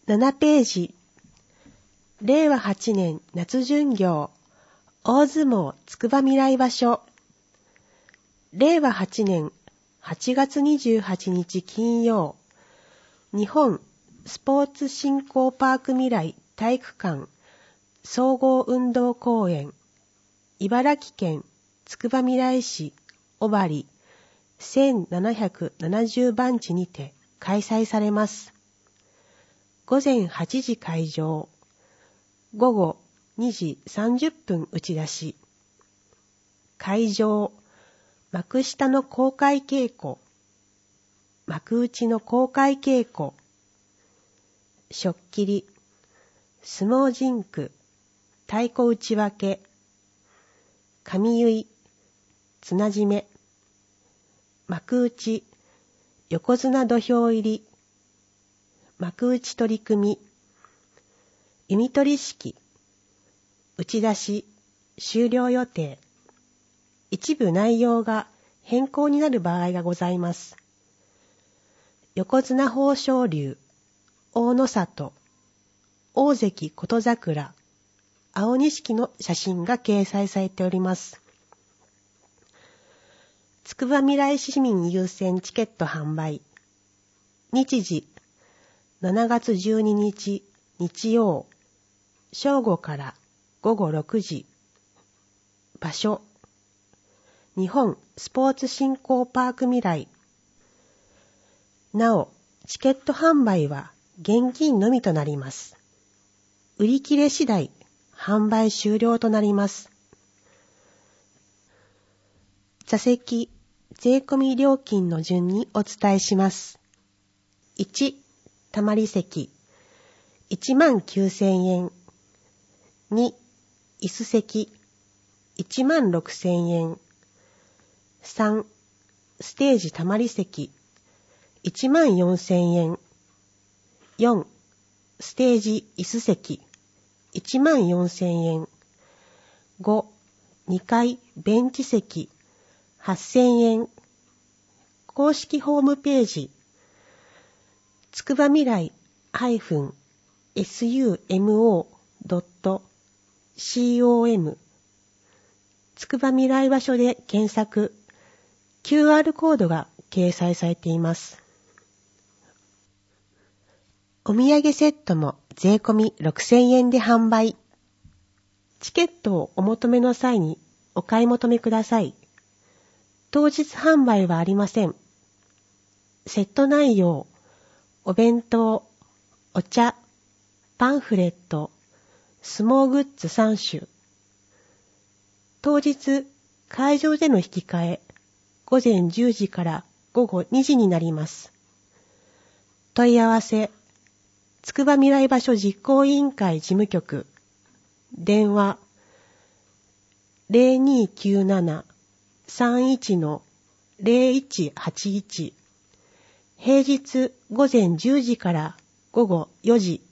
7ページ。令和8年夏巡業大相撲つくばみらい場所。令和8年8月28日金曜、日本スポーツ振興パークみらい体育館総合運動公園、茨城県つくばみらい市小針1770番地にて開催されます。午前8時開場、午後2時30分打ち出し。会場、幕下の公開稽古、幕内の公開稽古、しょっきり、相撲甚句、太鼓内訳、神結、綱締め、幕内、横綱土俵入り、幕内取組、弓取式、打ち出し、終了予定。一部内容が変更になる場合がございます。横綱豊昇龍、大野里、大関琴桜、青錦の写真が掲載されております。つくばみらい市民優先チケット販売。日時、7月12日日曜、正午から午後6時。場所、日本スポーツ振興パークみらい。なお、チケット販売は現金のみとなります。売り切れ次第、販売終了となります。座席、税込み料金の順にお伝えします。1、たまり席、19,000円。2、椅子席、16,000円。3、ステージたまり席、14,000円。4、ステージ椅子席、14,000円。5、2階ベンチ席、8,000円。公式ホームページ、つくばみらい-sumo.com つくばみらい場所で検索、QR コードが掲載されています。お土産セットも税込み6,000円で販売。チケットをお求めの際にお買い求めください。当日販売はありません。セット内容、お弁当、お茶、パンフレット、相撲グッズ3種。当日、会場での引き換え、午前10時から午後2時になります。問い合わせ、つくばみらい場所実行委員会事務局、電話、0297-31-0181、平日午前10時から午後4時。